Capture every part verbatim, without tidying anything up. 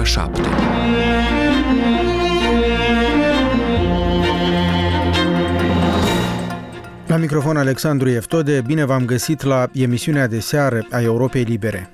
șapte. La microfon Alexandru Eftode, bine v-am găsit la emisiunea de seară a Europei Libere.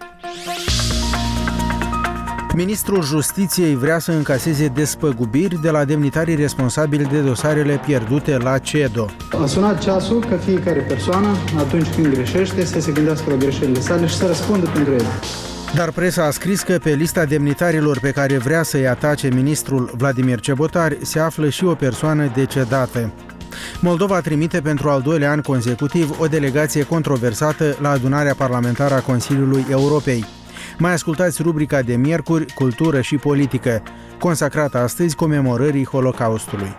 Ministrul Justiției vrea să încaseze despăgubiri de la demnitarii responsabili de dosarele pierdute la CEDO. A sunat ceasul ca fiecare persoană, atunci când greșește, să se gândească la greșelile sale și să răspundă pentru ele. Dar presa a scris că pe lista demnitarilor pe care vrea să-i atace ministrul Vladimir Cebotari se află și o persoană decedată. Moldova trimite pentru al doilea an consecutiv o delegație controversată la adunarea parlamentară a Consiliului Europei. Mai ascultați rubrica de miercuri, cultură și politică, consacrată astăzi comemorării Holocaustului.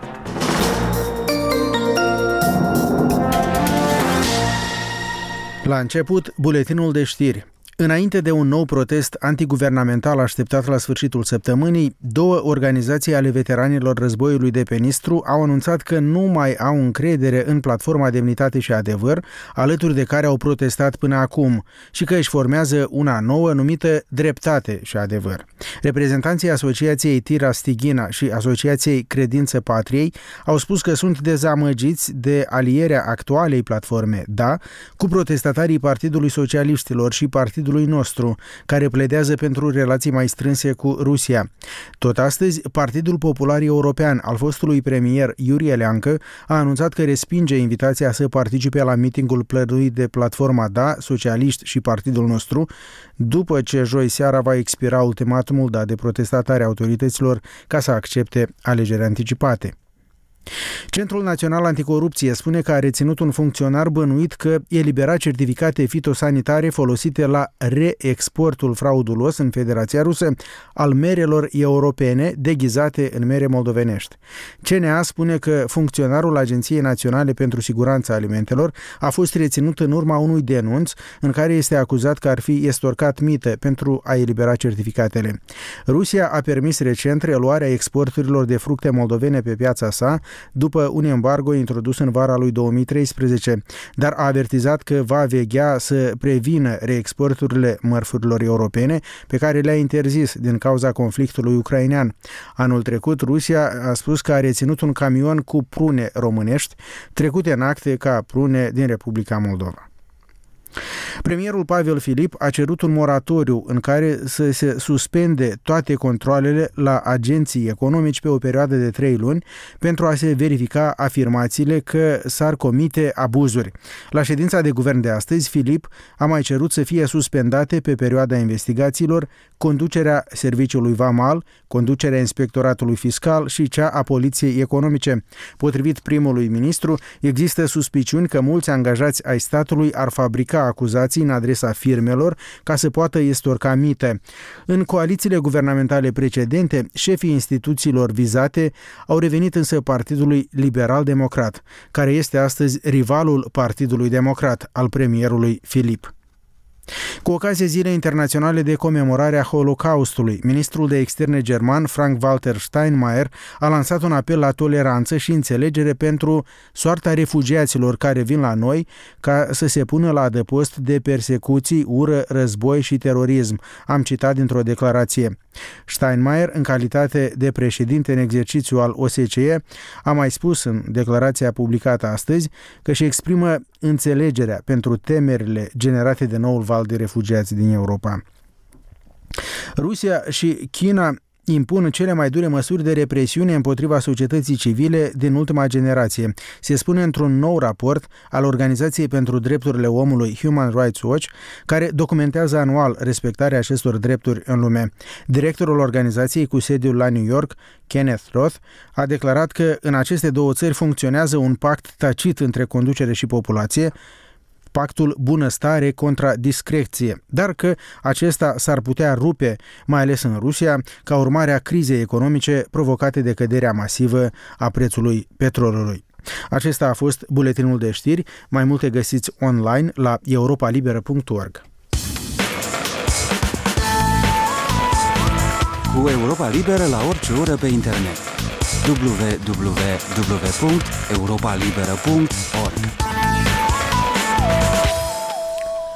La început, buletinul de știri. Înainte de un nou protest antiguvernamental așteptat la sfârșitul săptămânii, două organizații ale veteranilor războiului de pe Nistru au anunțat că nu mai au încredere în platforma Demnitate și Adevăr, alături de care au protestat până acum, și că își formează una nouă numită Dreptate și Adevăr. Reprezentanții Asociației Tira Stighina și Asociației Credință Patriei au spus că sunt dezamăgiți de alierea actualei platforme, da, cu protestatarii Partidului Socialiștilor și Partidului nostru, care pledează pentru relații mai strânse cu Rusia. Tot astăzi, Partidul Popular European al fostului premier Iurie Leancă a anunțat că respinge invitația să participe la mitingul plănuit de platforma Da, Socialiști și Partidul nostru, după ce joi seara va expira ultimatumul dat de protestatari autorităților ca să accepte alegeri anticipate. Centrul Național Anticorupție spune că a reținut un funcționar bănuit că elibera certificate fitosanitare folosite la reexportul fraudulos în Federația Rusă al merelor europene deghizate în mere moldovenești. C N A spune că funcționarul Agenției Naționale pentru Siguranța Alimentelor a fost reținut în urma unui denunț în care este acuzat că ar fi estorcat mită pentru a elibera certificatele. Rusia a permis recent reluarea exporturilor de fructe moldovene pe piața sa, după un embargo introdus în vara lui două mii treisprezece, dar a avertizat că va veghea să prevină reexporturile mărfurilor europene pe care le-a interzis din cauza conflictului ucrainean. Anul trecut, Rusia a spus că a reținut un camion cu prune românești, trecute în acte ca prune din Republica Moldova. Premierul Pavel Filip a cerut un moratoriu în care să se suspende toate controalele la agenții economici pe o perioadă de trei luni pentru a se verifica afirmațiile că s-ar comite abuzuri. La ședința de guvern de astăzi, Filip a mai cerut să fie suspendate pe perioada investigațiilor conducerea Serviciului Vamal, conducerea Inspectoratului Fiscal și cea a Poliției Economice. Potrivit primului ministru, există suspiciuni că mulți angajați ai statului ar fabrica acuzații în adresa firmelor ca să poată estorca mite. În coalițiile guvernamentale precedente, șefii instituțiilor vizate au revenit însă Partidului Liberal-Democrat, care este astăzi rivalul Partidului Democrat al premierului Filip. Cu ocazia Zilei Internaționale de Comemorare a Holocaustului, ministrul de externe german Frank-Walter Steinmeier a lansat un apel la toleranță și înțelegere pentru soarta refugiaților care vin la noi ca să se pună la adăpost de persecuții, ură, război și terorism, am citat dintr-o declarație. Steinmeier, în calitate de președinte în exercițiu al O S C E, a mai spus în declarația publicată astăzi că își exprimă înțelegerea pentru temerile generate de noul val de refugiați din Europa. Rusia și China impun cele mai dure măsuri de represiune împotriva societății civile din ultima generație. Se spune într-un nou raport al Organizației pentru Drepturile Omului Human Rights Watch, care documentează anual respectarea acestor drepturi în lume. Directorul organizației cu sediul la New York, Kenneth Roth, a declarat că în aceste două țări funcționează un pact tacit între conducere și populație, pactul bunăstare contra discreție, dar că acesta s-ar putea rupe, mai ales în Rusia, ca urmare a crizei economice provocate de căderea masivă a prețului petrolului. Acesta a fost buletinul de știri. Mai multe găsiți online la europa liberă punct org. Cu Europa Liberă la orice oră pe internet. w w w punct europa liberă punct org.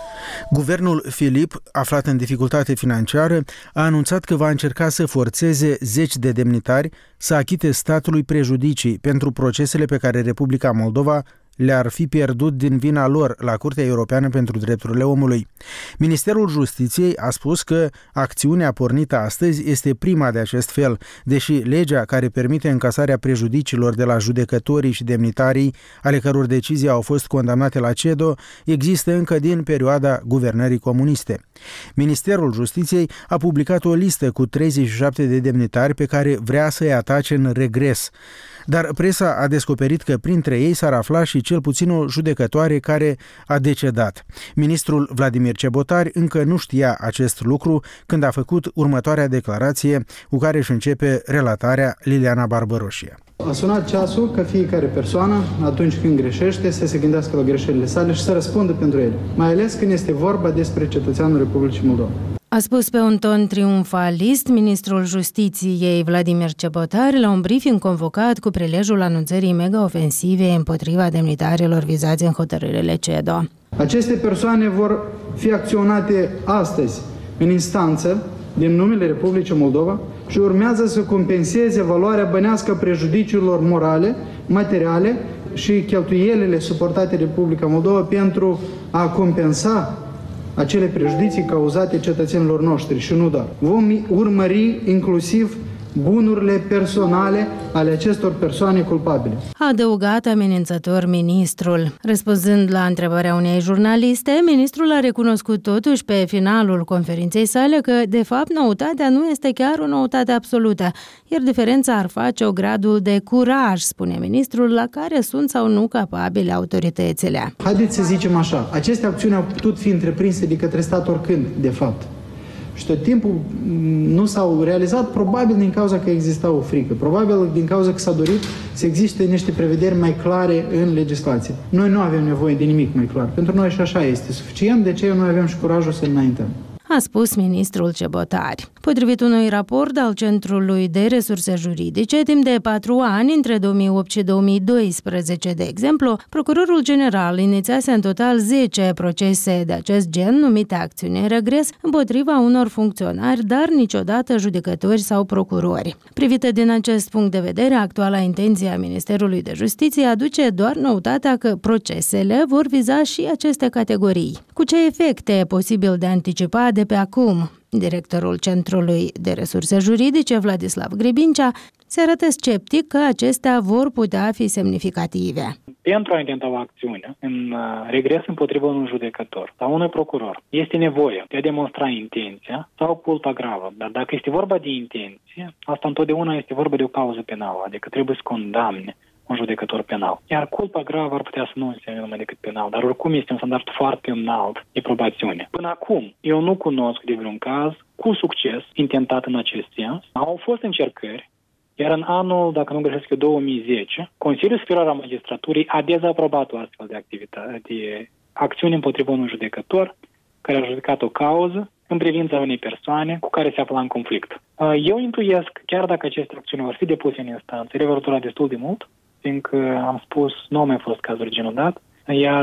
Guvernul Filip, aflat în dificultate financiară, a anunțat că va încerca să forțeze zeci de demnitari să achite statului prejudicii pentru procesele pe care Republica Moldova le-ar fi pierdut din vina lor la Curtea Europeană pentru Drepturile Omului. Ministerul Justiției a spus că acțiunea pornită astăzi este prima de acest fel, deși legea care permite încasarea prejudiciilor de la judecătorii și demnitarii, ale căror decizii au fost condamnate la C E D O, există încă din perioada guvernării comuniste. Ministerul Justiției a publicat o listă cu treizeci și șapte de demnitari pe care vrea să-i atace în regres. Dar presa a descoperit că printre ei s-ar afla și cel puțin o judecătoare care a decedat. Ministrul Vladimir Cebotari încă nu știa acest lucru când a făcut următoarea declarație cu care își începe relatarea Liliana Barbaroșie. A sunat ceasul ca fiecare persoană, atunci când greșește, să se gândească la greșelile sale și să răspundă pentru ele, mai ales când este vorba despre cetățeanul Republicii Moldova. A spus pe un ton triumfalist ministrul Justiției Vladimir Cebotari la un briefing convocat cu prilejul anunțării mega-ofensive împotriva demnitarilor vizați în hotărârile C E D O. Aceste persoane vor fi acționate astăzi în instanță din numele Republicii Moldova și urmează să compenseze valoarea bănească prejudiciilor morale, materiale și cheltuielile suportate de Republica Moldova pentru a compensa acele prejudicii cauzate cetățenilor noștri și nu doar. Vom urmări inclusiv bunurile personale ale acestor persoane culpabile. A adăugat amenințător ministrul. Răspunzând la întrebarea unei jurnaliste, ministrul a recunoscut totuși pe finalul conferinței sale că, de fapt, noutatea nu este chiar o noutate absolută, iar diferența ar face-o gradul de curaj, spune ministrul, la care sunt sau nu capabile autoritățile. Haideți să zicem așa, aceste acțiuni au putut fi întreprinse de către stat oricând, de fapt. Și tot timpul nu s-au realizat, probabil din cauza că exista o frică, probabil din cauza că s-a dorit să existe niște prevederi mai clare în legislație. Noi nu avem nevoie de nimic mai clar. Pentru noi și așa este suficient, de aceea noi avem și curajul să înaintăm. A spus ministrul Cebotari. Potrivit unui raport al Centrului de Resurse Juridice, timp de patru ani, între două mii opt și două mii doisprezece, de exemplu, procurorul general inițiase în total zece procese de acest gen, numite acțiuni în regres, împotriva unor funcționari, dar niciodată judecători sau procurori. Privită din acest punct de vedere, actuala intenție a Ministerului de Justiție aduce doar noutatea că procesele vor viza și aceste categorii. Cu ce efecte e posibil de anticipat de pe acum? Directorul Centrului de Resurse Juridice, Vladislav Gribincea, se arată sceptic că acestea vor putea fi semnificative. Pentru a intenta o acțiune în regres împotriva unui judecător sau unui procuror, este nevoie de a demonstra intenția sau culpa gravă. Dar dacă este vorba de intenție, asta întotdeauna este vorba de o cauză penală, adică trebuie să condamne un judecător penal. Iar culpa gravă ar putea să nu însemne numai decât penal, dar oricum este un standard foarte înalt de probațiune. Până acum, eu nu cunosc de vreun caz cu succes intentat în acest sens. Au fost încercări, iar în anul, dacă nu greșesc eu, două mii zece, Consiliul Superior al Magistraturii a dezaprobat o astfel de activitate, de acțiune împotriva unui judecător care a judecat o cauză în privința unei persoane cu care se afla în conflict. Eu intuiesc, chiar dacă aceste acțiuni vor fi depuse în instanță, ele vor dura destul de mult, fiindcă, am spus, nu au mai fost cazuri genodat, iar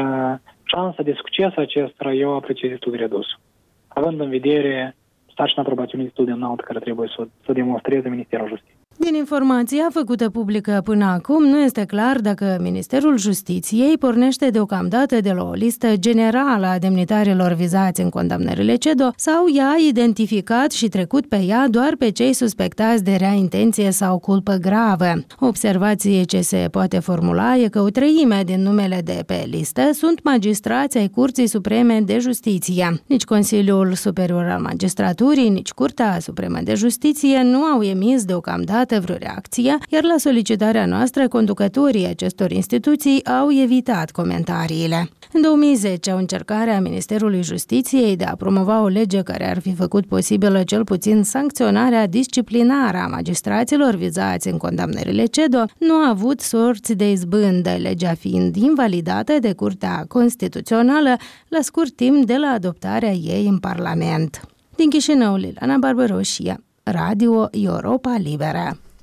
șansa de succes acestora eu apreciez destul de redus, având în vedere sarcina probațiunii destul de înaltă care trebuie să, să demonstreze Ministerul Justiției. Din informația făcută publică până acum, nu este clar dacă Ministerul Justiției pornește deocamdată de la o listă generală a demnitarilor vizați în condamnările C E D O sau i-a identificat și trecut pe ea doar pe cei suspectați de rea intenție sau culpă gravă. O observație ce se poate formula e că o treime din numele de pe listă sunt magistrați ai Curții Supreme de Justiție. Nici Consiliul Superior al Magistraturii, nici Curtea Supremă de Justiție nu au emis deocamdată vreo reacție, iar la solicitarea noastră, conducătorii acestor instituții au evitat comentariile. În două mii zece, o încercare a Ministerului Justiției de a promova o lege care ar fi făcut posibilă cel puțin sancționarea disciplinară a magistraților vizați în condamnările C E D O nu a avut sorți de izbândă, legea fiind invalidată de Curtea Constituțională la scurt timp de la adoptarea ei în Parlament. Din Chișinău, Liliana Barbaroșie, Radio Europa Liberă.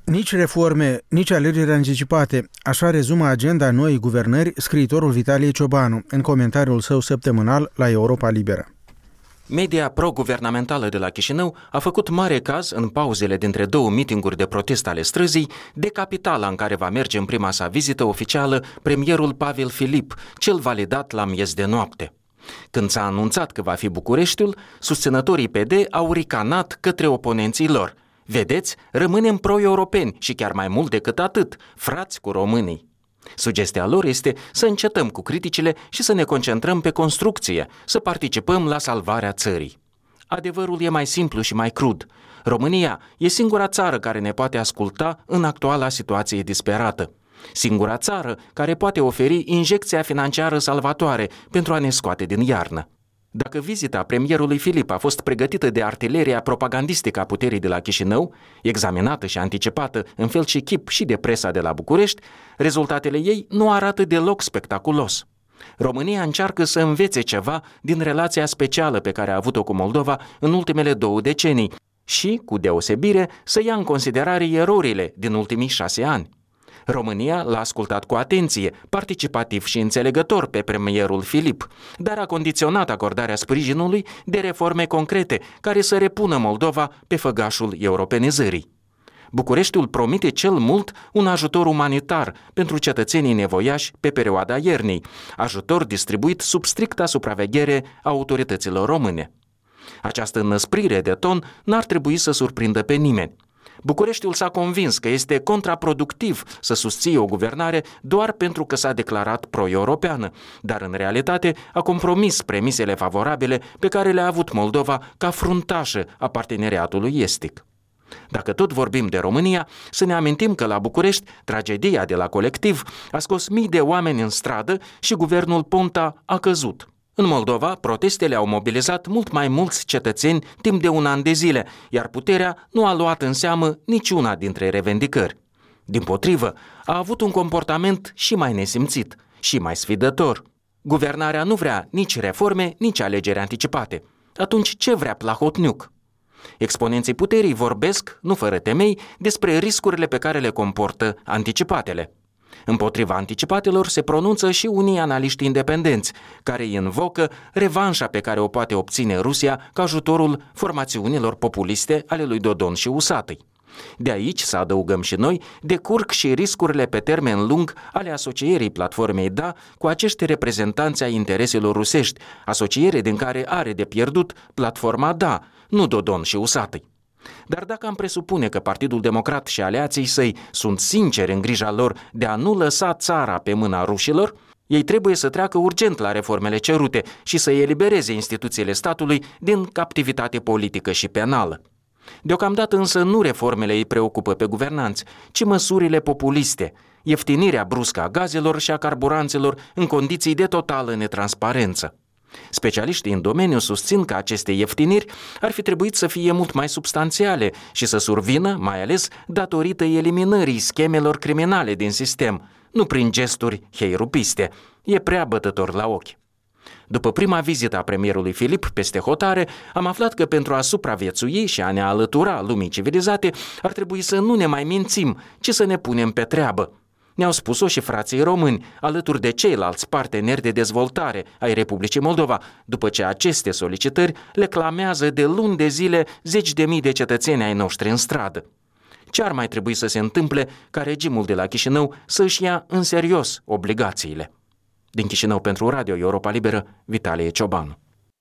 Nici reforme, nici alegeri anticipate, așa rezumă agenda noii guvernări scriitorul Vitalie Ciobanu în comentariul său săptămânal la Europa Liberă. Media pro-guvernamentală de la Chișinău a făcut mare caz în pauzele dintre două mitinguri de protest ale străzii de capitala în care va merge în prima sa vizită oficială premierul Pavel Filip, cel validat la miez de noapte. Când s-a anunțat că va fi Bucureștiul, susținătorii P D au ricanat către oponenții lor. Vedeți, rămânem pro-europeni și chiar mai mult decât atât, frați cu românii. Sugestia lor este să încetăm cu criticile și să ne concentrăm pe construcție, să participăm la salvarea țării. Adevărul e mai simplu și mai crud. România e singura țară care ne poate asculta în actuala situație disperată. Singura țară care poate oferi injecția financiară salvatoare pentru a ne scoate din iarnă. Dacă vizita premierului Filip a fost pregătită de artileria propagandistică a puterii de la Chișinău, examinată și anticipată în fel și chip și de presa de la București, rezultatele ei nu arată deloc spectaculos. România încearcă să învețe ceva din relația specială pe care a avut-o cu Moldova în ultimele două decenii și, cu deosebire, să ia în considerare erorile din ultimii șase ani. România l-a ascultat cu atenție, participativ și înțelegător pe premierul Filip, dar a condiționat acordarea sprijinului de reforme concrete care să repună Moldova pe făgașul europenizării. Bucureștiul promite cel mult un ajutor umanitar pentru cetățenii nevoiași pe perioada iernii, ajutor distribuit sub stricta supraveghere a autorităților române. Această înăsprire de ton n-ar trebui să surprindă pe nimeni. Bucureștiul s-a convins că este contraproductiv să susție o guvernare doar pentru că s-a declarat pro-europeană, dar în realitate a compromis premisele favorabile pe care le-a avut Moldova ca fruntașă a parteneriatului estic. Dacă tot vorbim de România, să ne amintim că la București tragedia de la Colectiv a scos mii de oameni în stradă și guvernul Ponta a căzut. În Moldova, protestele au mobilizat mult mai mulți cetățeni timp de un an de zile, iar puterea nu a luat în seamă niciuna dintre revendicări. Dimpotrivă, a avut un comportament și mai nesimțit, și mai sfidător. Guvernarea nu vrea nici reforme, nici alegeri anticipate. Atunci ce vrea Plahotniuc? Exponenții puterii vorbesc, nu fără temei, despre riscurile pe care le comportă anticipatele. Împotriva anticipatelor se pronunță și unii analiști independenți, care îi invocă revanșa pe care o poate obține Rusia cu ajutorul formațiunilor populiste ale lui Dodon și Usatăi. De aici, să adăugăm și noi, decurg și riscurile pe termen lung ale asocierii platformei D A cu acești reprezentanți ai intereselor rusești, asociere din care are de pierdut platforma D A, nu Dodon și Usatăi. Dar dacă am presupune că Partidul Democrat și aliații săi sunt sinceri în grija lor de a nu lăsa țara pe mâna rușilor, ei trebuie să treacă urgent la reformele cerute și să elibereze instituțiile statului din captivitate politică și penală. Deocamdată însă nu reformele îi preocupă pe guvernanți, ci măsurile populiste, ieftinirea bruscă a gazelor și a carburanților în condiții de totală netransparență. Specialiștii în domeniu susțin că aceste ieftiniri ar fi trebuit să fie mult mai substanțiale și să survină, mai ales datorită eliminării schemelor criminale din sistem, nu prin gesturi heirupiste. E prea bătător la ochi. După prima vizită a premierului Filip peste hotare, am aflat că pentru a supraviețui și a ne alătura lumii civilizate, ar trebui să nu ne mai mințim, ci să ne punem pe treabă. Ne-au spus-o și frații români, alături de ceilalți parteneri de dezvoltare ai Republicii Moldova, după ce aceste solicitări le clamează de luni de zile zeci de mii de cetățeni ai noștri în stradă. Ce ar mai trebui să se întâmple ca regimul de la Chișinău să își ia în serios obligațiile? Din Chișinău pentru Radio Europa Liberă, Vitalie Ciobanu.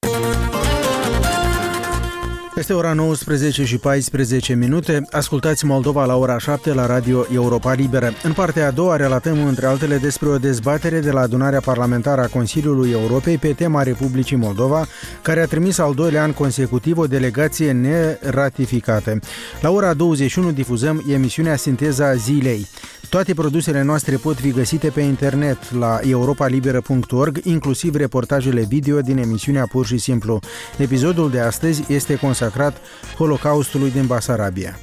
Este ora nouăsprezece și paisprezece minute. Ascultați Moldova la ora șapte la Radio Europa Liberă. În partea a doua relatăm, între altele, despre o dezbatere de la adunarea parlamentară a Consiliului Europei pe tema Republicii Moldova, care a trimis al doilea an consecutiv o delegație neratificată. La ora douăzeci și unu difuzăm emisiunea Sinteza Zilei. Toate produsele noastre pot fi găsite pe internet la europa liberă punct org, inclusiv reportajele video din emisiunea Pur și Simplu. Episodul de astăzi este consacrat Holocaustului din Basarabia.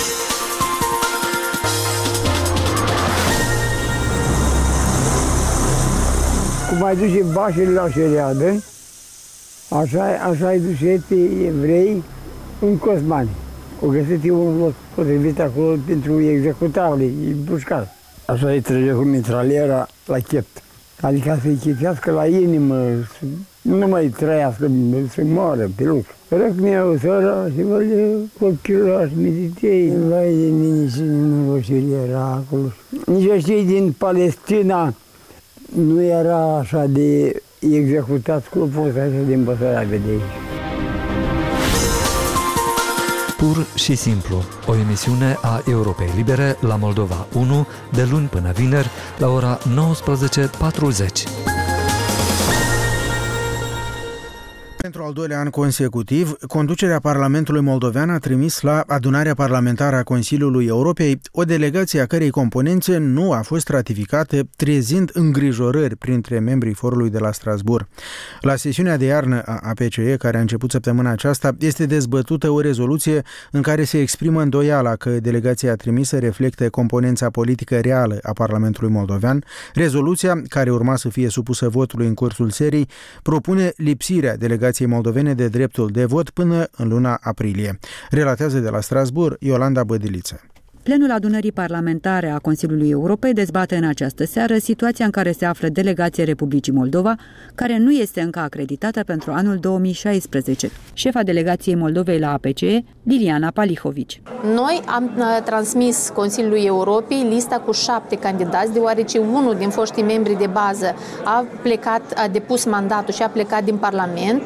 Cum ai duce bașele la șeriadă, așa, așa ai duce pe evrei în Cosmani. O găsit eu un loc potrivit acolo pentru executare, e bușcat. Așa îi trece cu mitraliera la chept. Adică să-i chitească la inimă, să nu mai trăiască, să moară pe loc. Răcnea o sora și văd copilași meditei. Vai de mine și nenorocire era acolo. Nici cei din Palestina nu era așa de executat scrupos așa din Băsărabe de aici. Pur și simplu, o emisiune a Europei Libere la Moldova unu, de luni până vineri, la ora nouăsprezece patruzeci. Pentru al doilea an consecutiv, conducerea Parlamentului Moldovean a trimis la adunarea parlamentară a Consiliului Europei o delegație a cărei componențe nu a fost ratificată, trezind îngrijorări printre membrii forului de la Strasbourg. La sesiunea de iarnă a A P C E, care a început săptămâna aceasta, este dezbătută o rezoluție în care se exprimă îndoiala că delegația trimisă reflectă componența politică reală a Parlamentului Moldovean. Rezoluția, care urma să fie supusă votului în cursul serii, propune lipsirea delegației moldovene de dreptul de vot până în luna aprilie. Relatează de la Strasbourg Iolanda Bădiliță. Plenul adunării parlamentare a Consiliului Europei dezbate în această seară situația în care se află delegația Republicii Moldova, care nu este încă acreditată pentru anul două mii șaisprezece. Șefa delegației Moldovei la A P C E, Liliana Palihovici. Noi am transmis Consiliului Europei lista cu șapte candidați, deoarece unul din foștii membri de bază a plecat, a depus mandatul și a plecat din Parlament.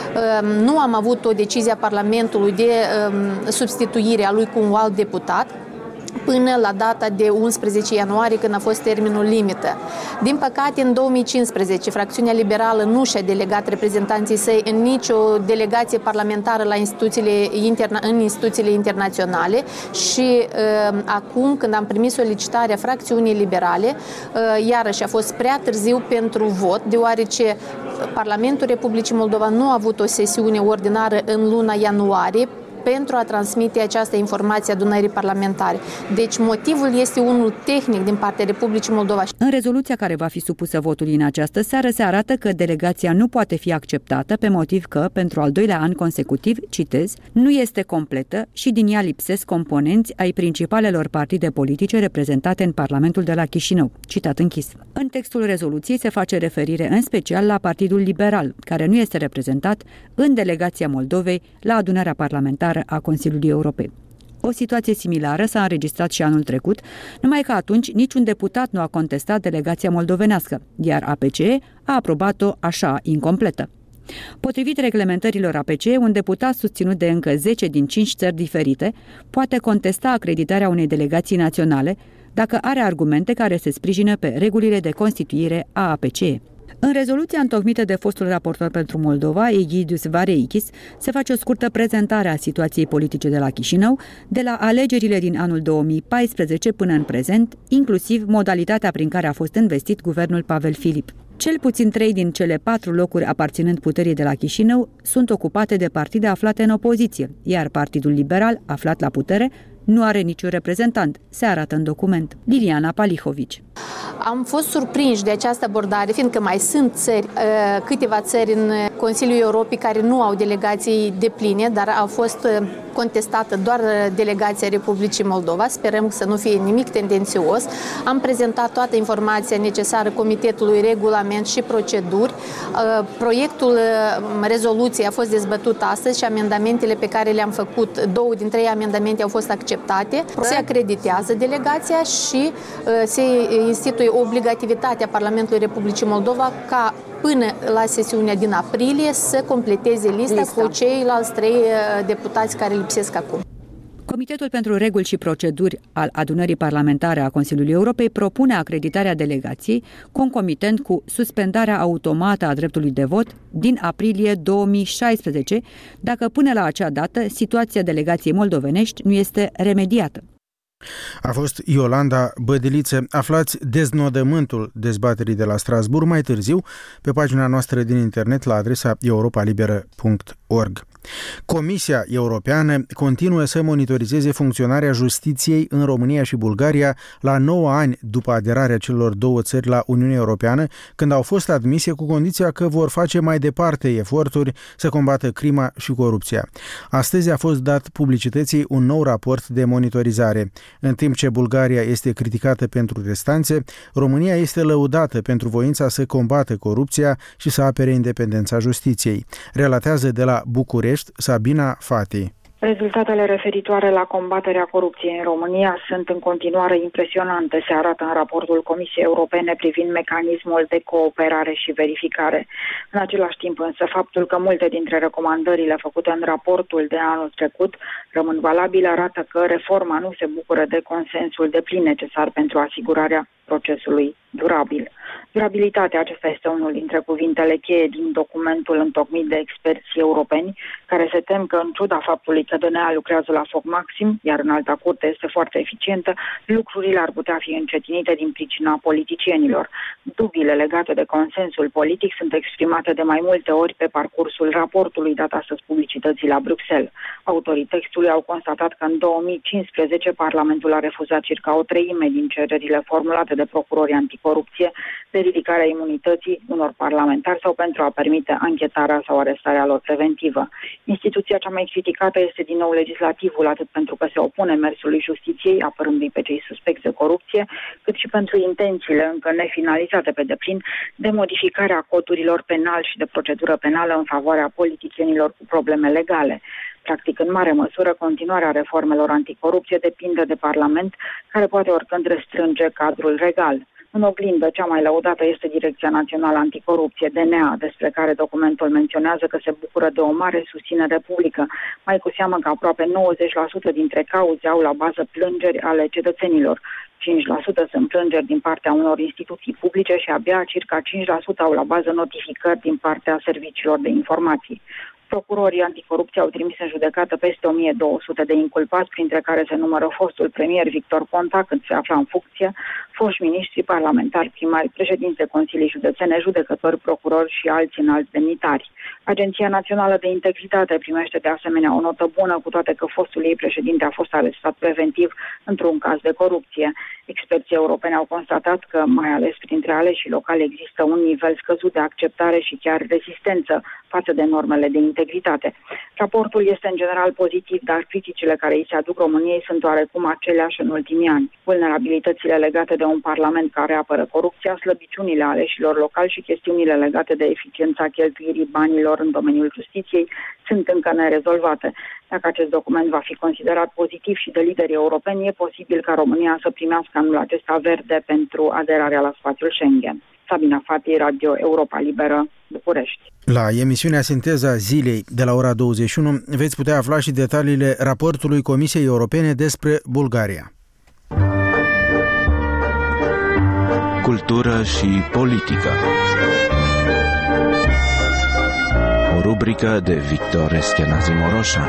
Nu am avut o decizie a Parlamentului de substituire a lui cu un alt deputat până la data de unsprezece ianuarie, când a fost termenul limită. Din păcate, în două mii cincisprezece, fracțiunea liberală nu și-a delegat reprezentanții săi în nicio delegație parlamentară la instituțiile interna- în instituțiile internaționale și uh, acum, când am primit solicitarea fracțiunii liberale, uh, iarăși a fost prea târziu pentru vot, deoarece Parlamentul Republicii Moldova nu a avut o sesiune ordinară în luna ianuarie pentru a transmite această informație adunării parlamentare. Deci motivul este unul tehnic din partea Republicii Moldova. În rezoluția care va fi supusă votului în această seară se arată că delegația nu poate fi acceptată pe motiv că, pentru al doilea an consecutiv, citez, nu este completă și din ea lipsesc componenți ai principalelor partide politice reprezentate în Parlamentul de la Chișinău. Citat închis. În textul rezoluției se face referire în special la Partidul Liberal, care nu este reprezentat în delegația Moldovei la adunarea parlamentară a Consiliului Europei. O situație similară s-a înregistrat și anul trecut, numai că atunci niciun deputat nu a contestat delegația moldovenească, iar A P C E a aprobat-o așa, incompletă. Potrivit reglementărilor A P C E, un deputat susținut de încă zece din cinci țări diferite poate contesta acreditarea unei delegații naționale dacă are argumente care se sprijină pe regulile de constituire a A P C E. În rezoluția întocmită de fostul raportor pentru Moldova, Egidius Vareikis, se face o scurtă prezentare a situației politice de la Chișinău, de la alegerile din anul două mii paisprezece până în prezent, inclusiv modalitatea prin care a fost investit guvernul Pavel Filip. Cel puțin trei din cele patru locuri aparținând puterii de la Chișinău sunt ocupate de partide aflate în opoziție, iar Partidul Liberal, aflat la putere, nu are niciun reprezentant, se arată în document. Liliana Palihovici. Am fost surprinși de această abordare, fiindcă mai sunt țări, câteva țări în Consiliul Europei care nu au delegații depline, dar au fost contestată doar delegația Republicii Moldova. Sperăm să nu fie nimic tendențios. Am prezentat toată informația necesară Comitetului Regulament și Proceduri. Proiectul rezoluției a fost dezbătut astăzi și amendamentele pe care le-am făcut, două din trei amendamente au fost acceptate. Se acreditează delegația și se instituie obligativitatea Parlamentului Republicii Moldova ca până la sesiunea din aprilie să completeze lista, lista. cu ceilalți trei deputați care lipsesc acum. Comitetul pentru Reguli și Proceduri al Adunării Parlamentare a Consiliului Europei propune acreditarea delegației, concomitent cu suspendarea automată a dreptului de vot din aprilie două mii șaisprezece, dacă până la acea dată situația delegației moldovenești nu este remediată. A fost Iolanda Bădiliță. Aflați deznodământul dezbaterii de la Strasbourg mai târziu pe pagina noastră din internet la adresa europa liberă punct org. Comisia Europeană continuă să monitorizeze funcționarea justiției în România și Bulgaria la nouă ani după aderarea celor două țări la Uniunea Europeană, când au fost admise cu condiția că vor face mai departe eforturi să combată crima și corupția. Astăzi a fost dat publicității un nou raport de monitorizare. În timp ce Bulgaria este criticată pentru restanțe, România este lăudată pentru voința să combată corupția și să apere independența justiției. Relatează de la București Sabina Fati. Rezultatele referitoare la combaterea corupției în România sunt în continuare impresionante, se arată în raportul Comisiei Europene privind mecanismul de cooperare și verificare. În același timp însă, faptul că multe dintre recomandările făcute în raportul de anul trecut rămân valabile arată că reforma nu se bucură de consensul deplin necesar pentru asigurarea procesului durabil. Durabilitatea, acesta este unul dintre cuvintele cheie din documentul întocmit de experți europeni, care se tem că, în ciuda faptului că D N A lucrează la foc maxim, iar în alta curte este foarte eficientă, lucrurile ar putea fi încetinite din pricina politicienilor. Dubiile legate de consensul politic sunt exprimate de mai multe ori pe parcursul raportului dat astăzi publicității la Bruxelles. Autorii textului au constatat că în două mii cincisprezece Parlamentul a refuzat circa o treime din cererile formulate de procurorii anticorupție de ridicarea imunității unor parlamentari sau pentru a permite anchetarea sau arestarea lor preventivă. Instituția cea mai criticată este din nou legislativul, atât pentru că se opune mersului justiției, apărându-i pe cei suspecți de corupție, cât și pentru intențiile încă nefinalizate pe deplin de modificarea codurilor penal și de procedură penală în favoarea politicienilor cu probleme legale. Practic, în mare măsură, continuarea reformelor anticorupție depinde de Parlament, care poate oricând restrânge cadrul legal. În oglindă, cea mai lăudată este Direcția Națională Anticorupție, D N A, despre care documentul menționează că se bucură de o mare susținere publică, mai cu seamă că aproape nouăzeci la sută dintre cauze au la bază plângeri ale cetățenilor. cinci la sută sunt plângeri din partea unor instituții publice și abia circa cinci la sută au la bază notificări din partea serviciilor de informații. Procurorii anticorupție au trimis în judecată peste o mie două sute de inculpați, printre care se numără fostul premier Victor Ponta, când se afla în funcție, foști miniștri, parlamentari, primari, președinți de consilii județene, judecători, procurori și alți înalți demnitari. Agenția Națională de Integritate primește de asemenea o notă bună, cu toate că fostul ei președinte a fost arestat preventiv într-un caz de corupție. Experții europeni au constatat că, mai ales printre aleșii locali, există un nivel scăzut de acceptare și chiar rezistență față de normele de integritate. Raportul este în general pozitiv, dar criticile care îi se aduc României sunt oarecum aceleași în ultimii ani. Vulnerabilitățile legate de un parlament care apără corupția, slăbiciunile aleșilor locali și chestiunile legate de eficiența cheltuirii banilor în domeniul justiției sunt încă nerezolvate. Dacă acest document va fi considerat pozitiv și de liderii europeni, e posibil ca România să primească anul acesta verde pentru aderarea la spațiul Schengen. Sabina Fati, Radio Europa Liberă, București. La emisiunea Sinteza Zilei de la ora douăzeci și unu veți putea afla și detaliile raportului Comisiei Europene despre Bulgaria. Cultură și politică. O rubrică de Victor Eschenazi Moroșan.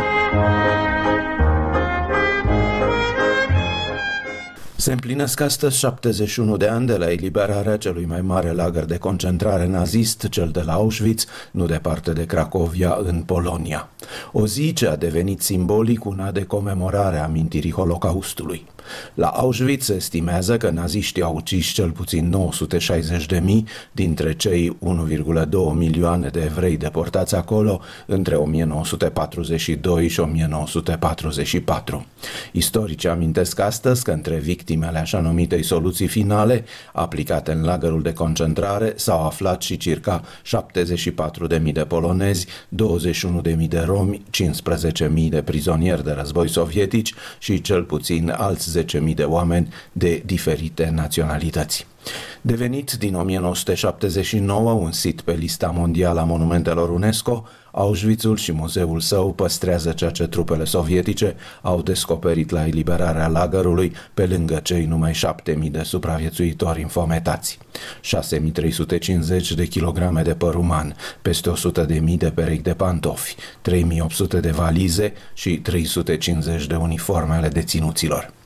Se împlinesc astăzi șaptezeci și unu de ani de la eliberarea celui mai mare lagăr de concentrare nazist, cel de la Auschwitz, nu departe de Cracovia, în Polonia. O zi ce a devenit simbolic una de comemorare a amintirii Holocaustului. La Auschwitz se estimează că naziștii au ucis cel puțin nouă sute șaizeci de mii dintre cei unu virgulă doi milioane de evrei deportați acolo între o mie nouă sute patruzeci și doi și o mie nouă sute patruzeci și patru. Istoricii amintesc astăzi că între victimele așa numitei soluții finale, aplicate în lagărul de concentrare, s-au aflat și circa șaptezeci și patru de mii de polonezi, douăzeci și unu de mii de romi, cincisprezece mii de prizonieri de război sovietici și cel puțin alți zece mii de oameni de diferite naționalități. Devenit din o mie nouă sute șaptezeci și nouă un sit pe lista mondială a monumentelor UNESCO, Auschwitzul și muzeul său păstrează ceea ce trupele sovietice au descoperit la eliberarea lagărului, pe lângă cei numai șapte mii de supraviețuitori infometați. șase mii trei sute cincizeci de kilograme de păr uman, peste o sută de mii de perechi de pantofi, trei mii opt sute de valize și trei sute cincizeci de uniforme ale deținuților.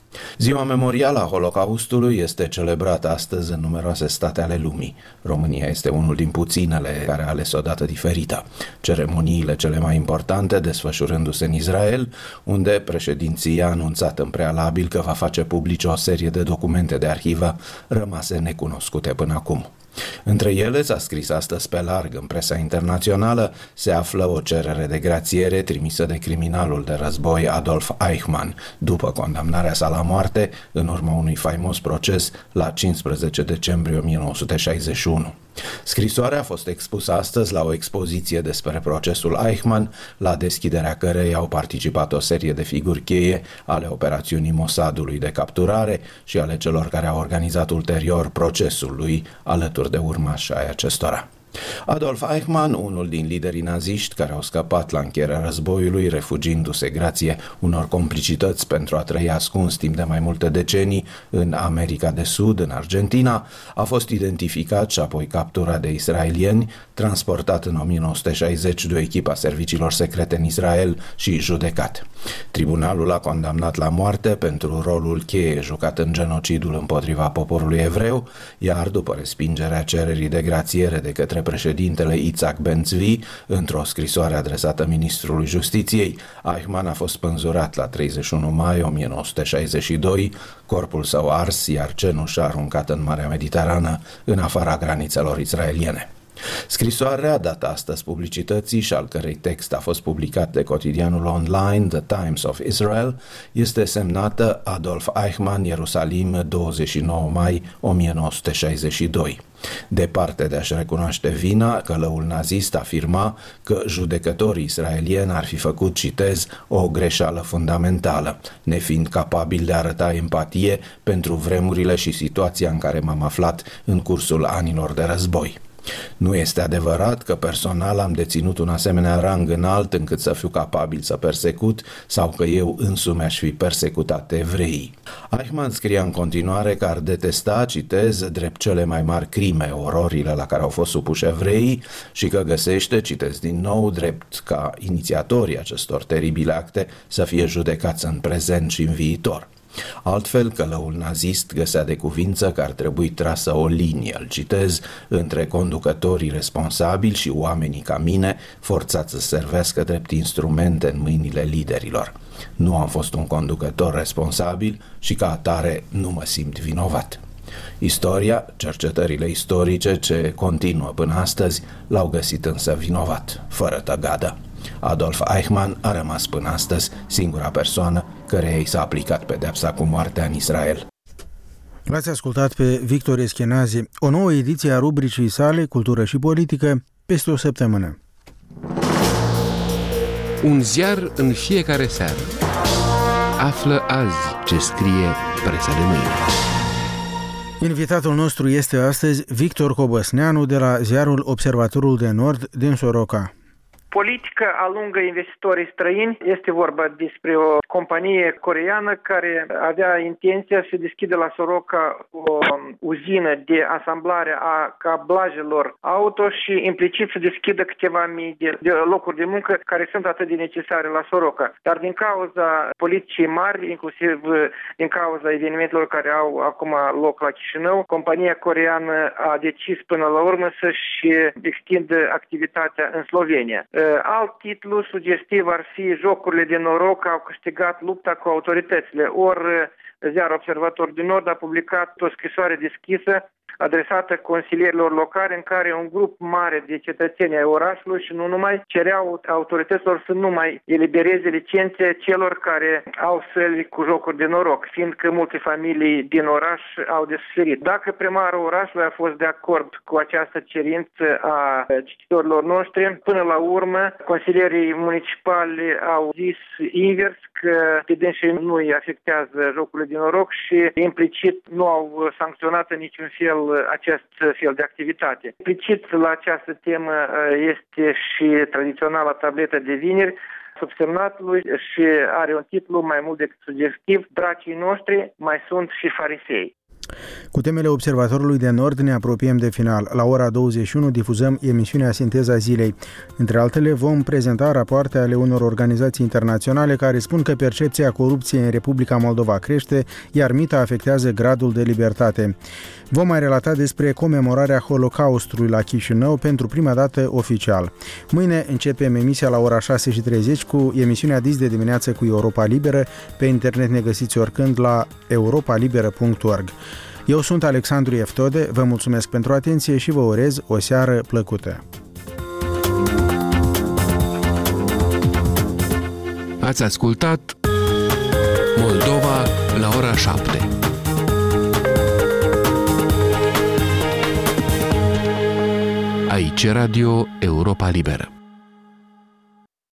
Ziua memorială a Holocaustului este celebrată astăzi în numeroase state ale lumii. România este unul din puținele care a ales o dată diferită. Ceremoniile cele mai importante desfășurându-se în Israel, unde președinția a anunțat în prealabil că va face publice o serie de documente de arhivă rămase necunoscute până acum. Între ele, s-a scris astăzi pe larg în presa internațională, se află o cerere de grațiere trimisă de criminalul de război Adolf Eichmann, după condamnarea sa la moarte în urma unui faimos proces la cincisprezece decembrie o mie nouă sute șaizeci și unu. Scrisoarea a fost expusă astăzi la o expoziție despre procesul Eichmann, la deschiderea căreia au participat o serie de figuri cheie ale operațiunii Mossadului de capturare și ale celor care au organizat ulterior procesul lui alături de urmași ai acestora. Adolf Eichmann, unul din liderii naziști care au scăpat la încheierea războiului, refugiindu-se grație unor complicități pentru a trăi ascuns timp de mai multe decenii în America de Sud, în Argentina, a fost identificat și apoi capturat de israelieni, transportat în o mie nouă sute șaizeci de o echipă a serviciilor secrete în Israel și judecat. Tribunalul l-a condamnat la moarte pentru rolul cheie jucat în genocidul împotriva poporului evreu, iar după respingerea cererii de grațiere de către președintele Itzhak Ben-Zvi, într-o scrisoare adresată ministrului Justiției, Eichmann a fost spânzurat la treizeci și unu mai o mie nouă sute șaizeci și doi, corpul său ars, iar cenușa aruncat în Marea Mediterană, în afara granițelor israeliene. Scrisoarea, dată astăzi publicității și al cărei text a fost publicat de cotidianul online The Times of Israel, este semnată Adolf Eichmann, Ierusalim, douăzeci și nouă mai o mie nouă sute șaizeci și doi. Departe de a-și recunoaște vina, călăul nazist afirma că judecătorii israelieni ar fi făcut, citez, o greșeală fundamentală, nefiind capabil de a arăta empatie pentru vremurile și situația în care m-am aflat în cursul anilor de război. Nu este adevărat că personal am deținut un asemenea rang înalt încât să fiu capabil să persecut sau că eu însumi aș fi persecutat evreii. Eichmann scria în continuare că ar detesta, citez, drept cele mai mari crime ororile la care au fost supuși evreii și că găsește, citez din nou, drept ca inițiatorii acestor teribile acte să fie judecați în prezent și în viitor. Altfel, călăul nazist găsea de cuvință că ar trebui trasă o linie, îl citez, între conducătorii responsabili și oamenii ca mine, forțați să servească drept instrumente în mâinile liderilor. Nu am fost un conducător responsabil și ca atare nu mă simt vinovat. Istoria, cercetările istorice ce continuă până astăzi, l-au găsit însă vinovat, fără tăgadă. Adolf Eichmann a rămas până astăzi singura persoană căreia i s-a aplicat pedeapsa cu moartea în Israel. L-ați ascultat pe Victor Eschenazi, o nouă ediție a rubricii sale Cultură și Politică, peste o săptămână. Un ziar în fiecare seară. Află azi ce scrie presa de mâine. Invitatul nostru este astăzi Victor Cobăsneanu de la ziarul Observatorul de Nord din Soroca. Politică alungă investitorii străini. Este vorba despre o companie coreeană care avea intenția să deschidă la Soroca o uzină de asamblare a cablajelor auto și implicit să deschidă câteva mii de, de locuri de muncă care sunt atât de necesare la Soroca. Dar din cauza politicii mari, inclusiv din cauza evenimentelor care au acum loc la Chișinău, compania coreeană a decis până la urmă să-și extindă activitatea în Slovenia. Alt titlu sugestiv ar fi jocurile de noroc au câștigat lupta cu autoritățile. Ori ziarul Observator din Nord a publicat o scrisoare deschisă adresată consilierilor locali în care un grup mare de cetățeni ai orașului și nu numai cereau autorităților să nu mai elibereze licențe celor care au săli cu jocuri de noroc, fiindcă multe familii din oraș au de suferit. Dacă primarul orașului a fost de acord cu această cerință a cititorilor noștri, până la urmă consilierii municipali au zis invers, că pe dânsii nu îi afectează jocurile de noroc și implicit nu au sancționat în niciun fel acest fel de activitate. Implicit la această temă este și tradiționala tabletă de vineri subsemnatului și are un titlu mai mult decât sugestiv: Dracii noștri mai sunt și farisei. Cu temele Observatorului de Nord ne apropiem de final. La ora douăzeci și unu difuzăm emisiunea Sinteza Zilei. Între altele, vom prezenta rapoarte ale unor organizații internaționale care spun că percepția corupției în Republica Moldova crește, iar mita afectează gradul de libertate. Vom mai relata despre comemorarea Holocaustului la Chișinău pentru prima dată oficial. Mâine începem emisia la ora șase și treizeci cu emisiunea Dis de dimineață cu Europa Liberă. Pe internet ne găsiți oricând la europa liberă punct org. Eu sunt Alexandru Eftode, vă mulțumesc pentru atenție și vă urez o seară plăcută. Ați ascultat Moldova la ora șapte. Aici Radio Europa Liberă.